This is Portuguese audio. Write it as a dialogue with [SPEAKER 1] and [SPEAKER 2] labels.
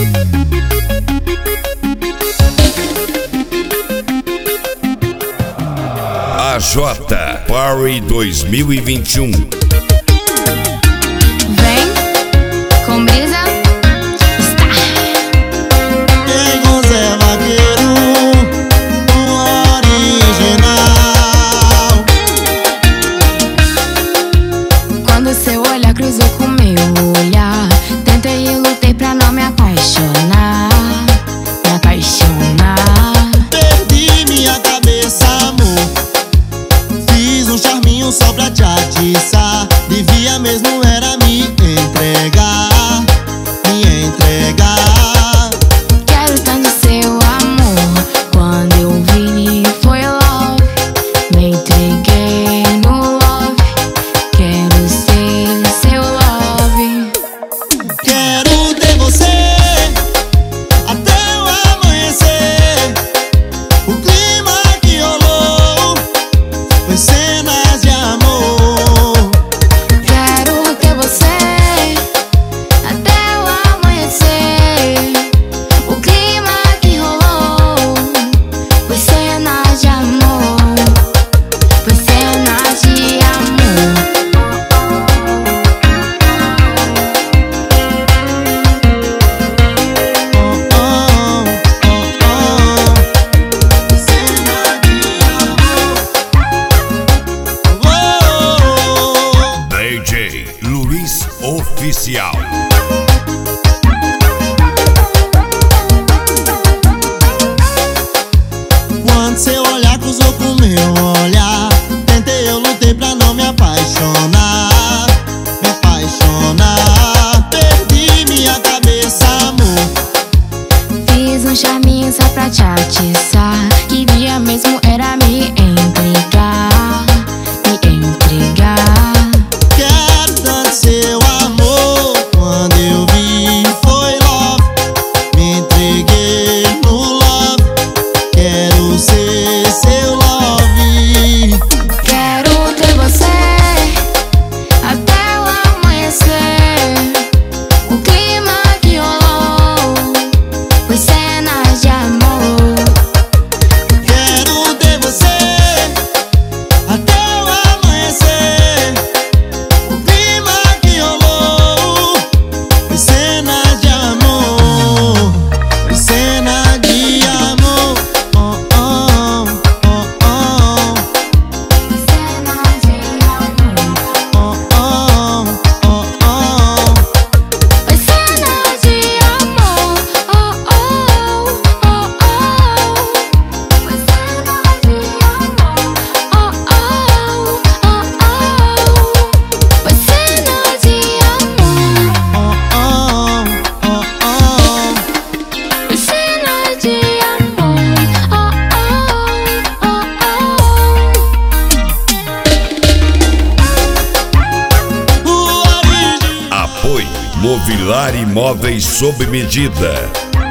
[SPEAKER 1] AJ Party 2021.
[SPEAKER 2] Vem com brisa.
[SPEAKER 3] Vem com Zé Vaqueiro, o original.
[SPEAKER 2] Quando seu olhar cruzou com meu olhar, tentei e lutei pra não me apaixonar. Me apaixonar.
[SPEAKER 3] Perdi minha cabeça, amor. Fiz um charminho só pra te atiçar. Devia mesmo era me entregar. Me entregar.
[SPEAKER 2] Quero tanto seu amor. Quando eu vi foi love. Me entreguei no love. Quero ser seu love.
[SPEAKER 3] Quero ter você até o amanhecer. O clima que rolou foi cenas de amor.
[SPEAKER 2] Quero ter você até o amanhecer. O clima que rolou foi cenas de amor. Foi cenas de amor.
[SPEAKER 3] Oh, oh, oh, oh. Cena de amor. Oh,
[SPEAKER 1] DJ Luiz Oficial.
[SPEAKER 3] quando seu olhar cruzou com meu olhar, tentei, eu lutei pra não me apaixonar. Me apaixonar. Perdi minha cabeça, amor.
[SPEAKER 2] Fiz um charminho só pra te atiçar. Queria mesmo era me entregar. Me entregar.
[SPEAKER 3] Quero tanto seu amor. Quando eu vi foi love. Me entreguei no love. Quero ser seu love.
[SPEAKER 2] Quero ter você até o amanhecer. O clima que rolou foi cenas de amor.
[SPEAKER 3] Quero ter você até o amanhecer. O clima que rolou foi cena de amor. Foi cena de amor. Oh, oh, oh, oh.
[SPEAKER 2] Cenas de amor.
[SPEAKER 3] Oh, oh, oh, oh.
[SPEAKER 2] Foi cenas de amor. Oh, oh, oh, oh. Foi cenas de amor. Oh, oh, oh, oh. Foi cenas de amor.
[SPEAKER 3] Oh, oh, oh, oh.
[SPEAKER 2] Foi cenas de amor. Oh, oh, oh,
[SPEAKER 3] O original.
[SPEAKER 1] Apoio Mobiliar Imóveis sob medida.